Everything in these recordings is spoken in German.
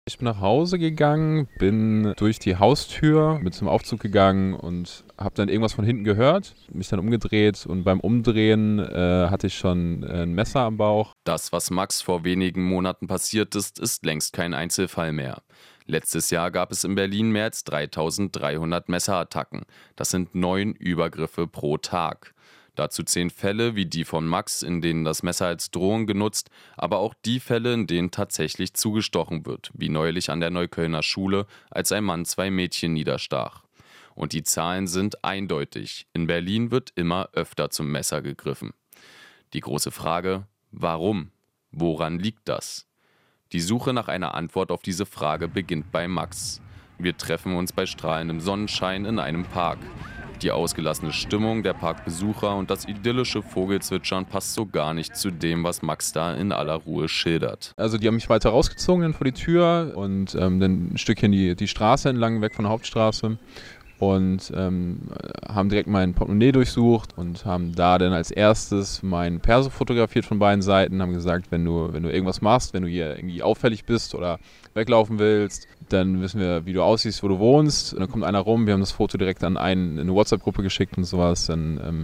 Ich bin nach Hause gegangen, bin durch die Haustür mit zum Aufzug gegangen und habe dann irgendwas von hinten gehört, mich dann umgedreht und beim Umdrehen hatte ich schon ein Messer am Bauch. Das, was Max vor wenigen Monaten passiert ist, ist längst kein Einzelfall mehr. Letztes Jahr gab es in Berlin mehr als 3.300 Messerattacken. Das sind 9 Übergriffe pro Tag. Dazu 10 Fälle wie die von Max, in denen das Messer als Drohung genutzt, aber auch die Fälle, in denen tatsächlich zugestochen wird, wie neulich an der Neuköllner Schule, als ein Mann 2 Mädchen niederstach. Und die Zahlen sind eindeutig. In Berlin wird immer öfter zum Messer gegriffen. Die große Frage: Warum? Woran liegt das? Die Suche nach einer Antwort auf diese Frage beginnt bei Max. Wir treffen uns bei strahlendem Sonnenschein in einem Park. Die ausgelassene Stimmung der Parkbesucher und das idyllische Vogelzwitschern passt so gar nicht zu dem, was Max da in aller Ruhe schildert. Also die haben mich weiter rausgezogen dann vor die Tür und dann ein Stückchen die Straße entlang, weg von der Hauptstraße. Und haben direkt mein Portemonnaie durchsucht und haben da dann als erstes mein Perso fotografiert von beiden Seiten, haben gesagt, wenn du irgendwas machst, wenn du hier irgendwie auffällig bist oder weglaufen willst, dann wissen wir, wie du aussiehst, wo du wohnst. Und dann kommt einer rum, wir haben das Foto direkt an eine WhatsApp-Gruppe geschickt und sowas. Dann,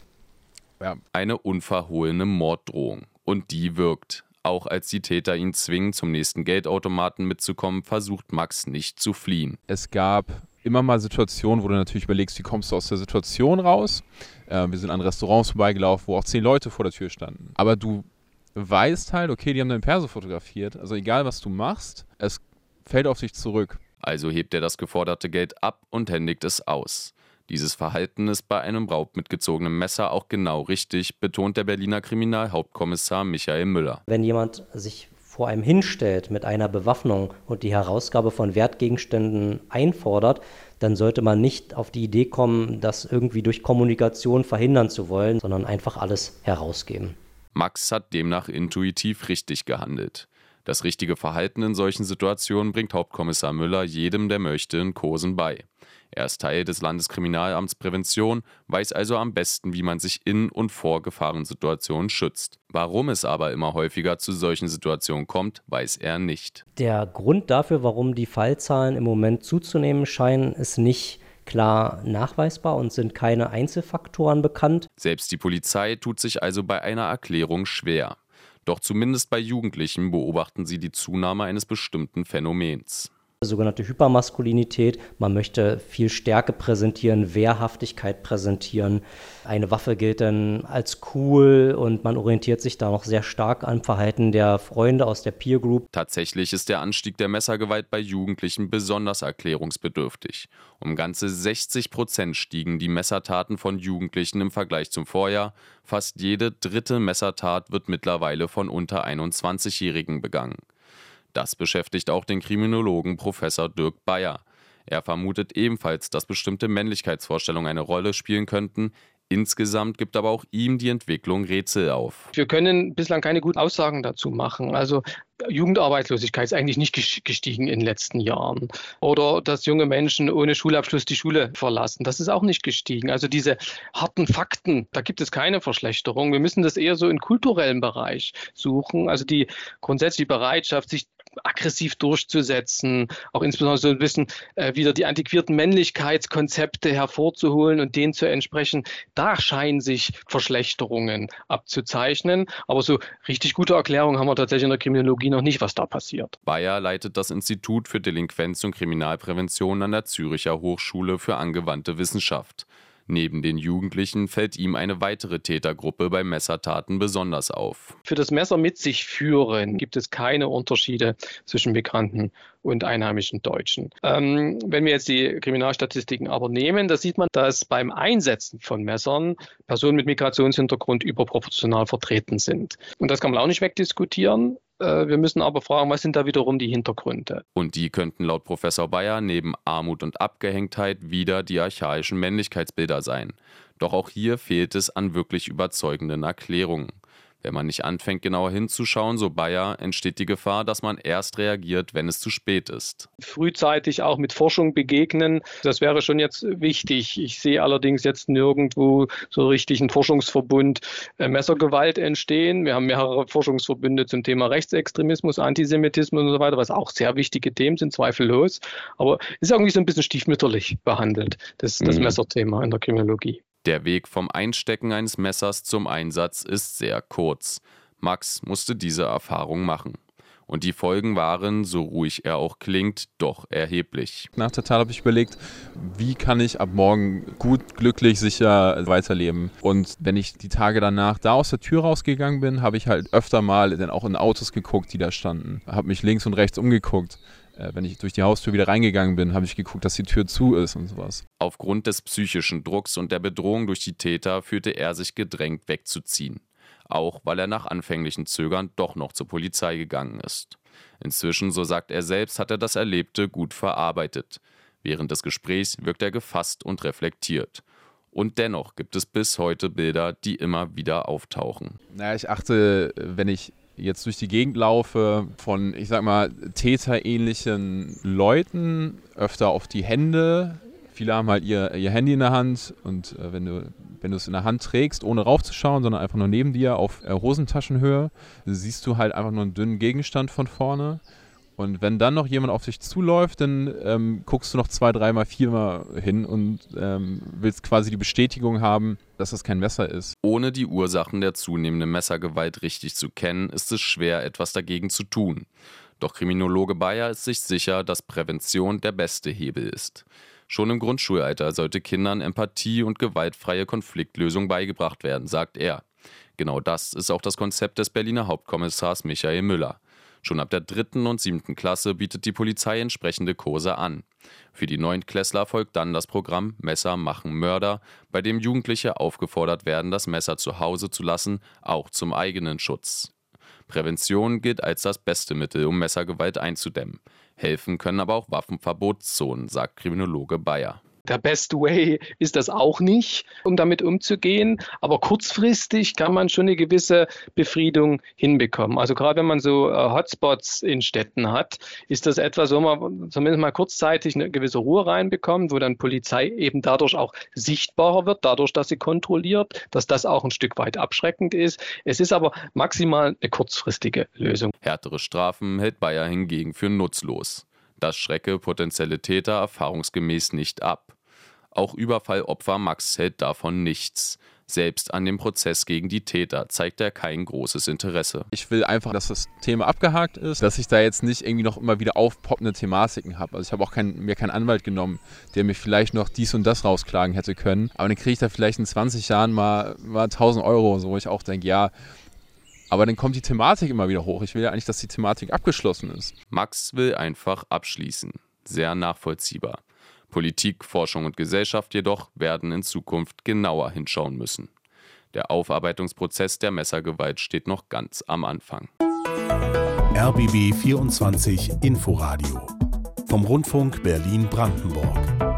ja. Eine unverhohlene Morddrohung. Und die wirkt. Auch als die Täter ihn zwingen, zum nächsten Geldautomaten mitzukommen, versucht Max nicht zu fliehen. Es gab immer mal Situationen, wo du natürlich überlegst, wie kommst du aus der Situation raus. Wir sind an Restaurants vorbeigelaufen, wo auch 10 Leute vor der Tür standen. Aber du weißt halt, okay, die haben dein Perso fotografiert. Also egal, was du machst, es fällt auf dich zurück. Also hebt er das geforderte Geld ab und händigt es aus. Dieses Verhalten ist bei einem Raub mit gezogenem Messer auch genau richtig, betont der Berliner Kriminalhauptkommissar Michael Müller. Wenn jemand sich vor einem hinstellt mit einer Bewaffnung und die Herausgabe von Wertgegenständen einfordert, dann sollte man nicht auf die Idee kommen, das irgendwie durch Kommunikation verhindern zu wollen, sondern einfach alles herausgeben. Max hat demnach intuitiv richtig gehandelt. Das richtige Verhalten in solchen Situationen bringt Hauptkommissar Müller jedem, der möchte, in Kursen bei. Er ist Teil des Landeskriminalamts Prävention, weiß also am besten, wie man sich in und vor Gefahrensituationen schützt. Warum es aber immer häufiger zu solchen Situationen kommt, weiß er nicht. Der Grund dafür, warum die Fallzahlen im Moment zuzunehmen scheinen, ist nicht klar nachweisbar und sind keine Einzelfaktoren bekannt. Selbst die Polizei tut sich also bei einer Erklärung schwer. Doch zumindest bei Jugendlichen beobachten sie die Zunahme eines bestimmten Phänomens. Sogenannte Hypermaskulinität. Man möchte viel Stärke präsentieren, Wehrhaftigkeit präsentieren. Eine Waffe gilt dann als cool und man orientiert sich da noch sehr stark am Verhalten der Freunde aus der Peer Group. Tatsächlich ist der Anstieg der Messergewalt bei Jugendlichen besonders erklärungsbedürftig. Um ganze 60% stiegen die Messertaten von Jugendlichen im Vergleich zum Vorjahr. Fast jede dritte Messertat wird mittlerweile von unter 21-Jährigen begangen. Das beschäftigt auch den Kriminologen Professor Dirk Bayer. Er vermutet ebenfalls, dass bestimmte Männlichkeitsvorstellungen eine Rolle spielen könnten. Insgesamt gibt aber auch ihm die Entwicklung Rätsel auf. Wir können bislang keine guten Aussagen dazu machen. Also Jugendarbeitslosigkeit ist eigentlich nicht gestiegen in den letzten Jahren. Oder dass junge Menschen ohne Schulabschluss die Schule verlassen. Das ist auch nicht gestiegen. Also diese harten Fakten, da gibt es keine Verschlechterung. Wir müssen das eher so im kulturellen Bereich suchen. Also die grundsätzliche Bereitschaft, sich aggressiv durchzusetzen, auch insbesondere so ein bisschen wieder die antiquierten Männlichkeitskonzepte hervorzuholen und denen zu entsprechen. Da scheinen sich Verschlechterungen abzuzeichnen. Aber so richtig gute Erklärungen haben wir tatsächlich in der Kriminologie noch nicht, was da passiert. Bayer leitet das Institut für Delinquenz- und Kriminalprävention an der Züricher Hochschule für angewandte Wissenschaft. Neben den Jugendlichen fällt ihm eine weitere Tätergruppe bei Messertaten besonders auf. Für das Messer mit sich führen gibt es keine Unterschiede zwischen Migranten und einheimischen Deutschen. Wenn wir jetzt die Kriminalstatistiken aber nehmen, da sieht man, dass beim Einsetzen von Messern Personen mit Migrationshintergrund überproportional vertreten sind. Und das kann man auch nicht wegdiskutieren. Wir müssen aber fragen, was sind da wiederum die Hintergründe? Und die könnten laut Professor Bayer neben Armut und Abgehängtheit wieder die archaischen Männlichkeitsbilder sein. Doch auch hier fehlt es an wirklich überzeugenden Erklärungen. Wenn man nicht anfängt, genauer hinzuschauen, so Bayer, entsteht die Gefahr, dass man erst reagiert, wenn es zu spät ist. Frühzeitig auch mit Forschung begegnen, das wäre schon jetzt wichtig. Ich sehe allerdings jetzt nirgendwo so richtig einen Forschungsverbund Messergewalt entstehen. Wir haben mehrere Forschungsverbünde zum Thema Rechtsextremismus, Antisemitismus und so weiter, was auch sehr wichtige Themen sind, zweifellos. Aber es ist irgendwie so ein bisschen stiefmütterlich behandelt, das Messerthema in der Kriminologie. Der Weg vom Einstecken eines Messers zum Einsatz ist sehr kurz. Max musste diese Erfahrung machen. Und die Folgen waren, so ruhig er auch klingt, doch erheblich. Nach der Tat habe ich überlegt, wie kann ich ab morgen gut, glücklich, sicher weiterleben. Und wenn ich die Tage danach da aus der Tür rausgegangen bin, habe ich halt öfter mal dann auch in Autos geguckt, die da standen. Habe mich links und rechts umgeguckt. Wenn ich durch die Haustür wieder reingegangen bin, habe ich geguckt, dass die Tür zu ist und sowas. Aufgrund des psychischen Drucks und der Bedrohung durch die Täter fühlte er sich gedrängt wegzuziehen. Auch weil er nach anfänglichen Zögern doch noch zur Polizei gegangen ist. Inzwischen, so sagt er selbst, hat er das Erlebte gut verarbeitet. Während des Gesprächs wirkt er gefasst und reflektiert. Und dennoch gibt es bis heute Bilder, die immer wieder auftauchen. Naja, ich achte, wenn ich jetzt durch die Gegend laufe, von, ich sag mal, täterähnlichen Leuten öfter auf die Hände. Viele haben halt ihr Handy in der Hand und wenn du es in der Hand trägst, ohne raufzuschauen, sondern einfach nur neben dir auf Hosentaschenhöhe, siehst du halt einfach nur einen dünnen Gegenstand von vorne. Und wenn dann noch jemand auf dich zuläuft, dann guckst du noch 2-, 3-mal, 4-mal hin und willst quasi die Bestätigung haben, dass das kein Messer ist. Ohne die Ursachen der zunehmenden Messergewalt richtig zu kennen, ist es schwer, etwas dagegen zu tun. Doch Kriminologe Bayer ist sich sicher, dass Prävention der beste Hebel ist. Schon im Grundschulalter sollte Kindern Empathie und gewaltfreie Konfliktlösung beigebracht werden, sagt er. Genau das ist auch das Konzept des Berliner Hauptkommissars Michael Müller. Schon ab der 3. und 7. Klasse bietet die Polizei entsprechende Kurse an. Für die Neuntklässler folgt dann das Programm Messer machen Mörder, bei dem Jugendliche aufgefordert werden, das Messer zu Hause zu lassen, auch zum eigenen Schutz. Prävention gilt als das beste Mittel, um Messergewalt einzudämmen. Helfen können aber auch Waffenverbotszonen, sagt Kriminologe Bayer. Der best way ist das auch nicht, um damit umzugehen. Aber kurzfristig kann man schon eine gewisse Befriedung hinbekommen. Also gerade wenn man so Hotspots in Städten hat, ist das etwas, wo man zumindest mal kurzzeitig eine gewisse Ruhe reinbekommt, wo dann Polizei eben dadurch auch sichtbarer wird, dadurch, dass sie kontrolliert, dass das auch ein Stück weit abschreckend ist. Es ist aber maximal eine kurzfristige Lösung. Härtere Strafen hält Bayer hingegen für nutzlos. Das schrecke potenzielle Täter erfahrungsgemäß nicht ab. Auch Überfallopfer Max hält davon nichts. Selbst an dem Prozess gegen die Täter zeigt er kein großes Interesse. Ich will einfach, dass das Thema abgehakt ist, dass ich da jetzt nicht irgendwie noch immer wieder aufpoppende Thematiken habe. Also ich habe auch mir keinen Anwalt genommen, der mir vielleicht noch dies und das rausklagen hätte können. Aber dann kriege ich da vielleicht in 20 Jahren mal 1.000 Euro, so wo ich auch denke, ja, aber dann kommt die Thematik immer wieder hoch. Ich will ja eigentlich, dass die Thematik abgeschlossen ist. Max will einfach abschließen. Sehr nachvollziehbar. Politik, Forschung und Gesellschaft jedoch werden in Zukunft genauer hinschauen müssen. Der Aufarbeitungsprozess der Messergewalt steht noch ganz am Anfang. RBB 24 Inforadio vom Rundfunk Berlin-Brandenburg.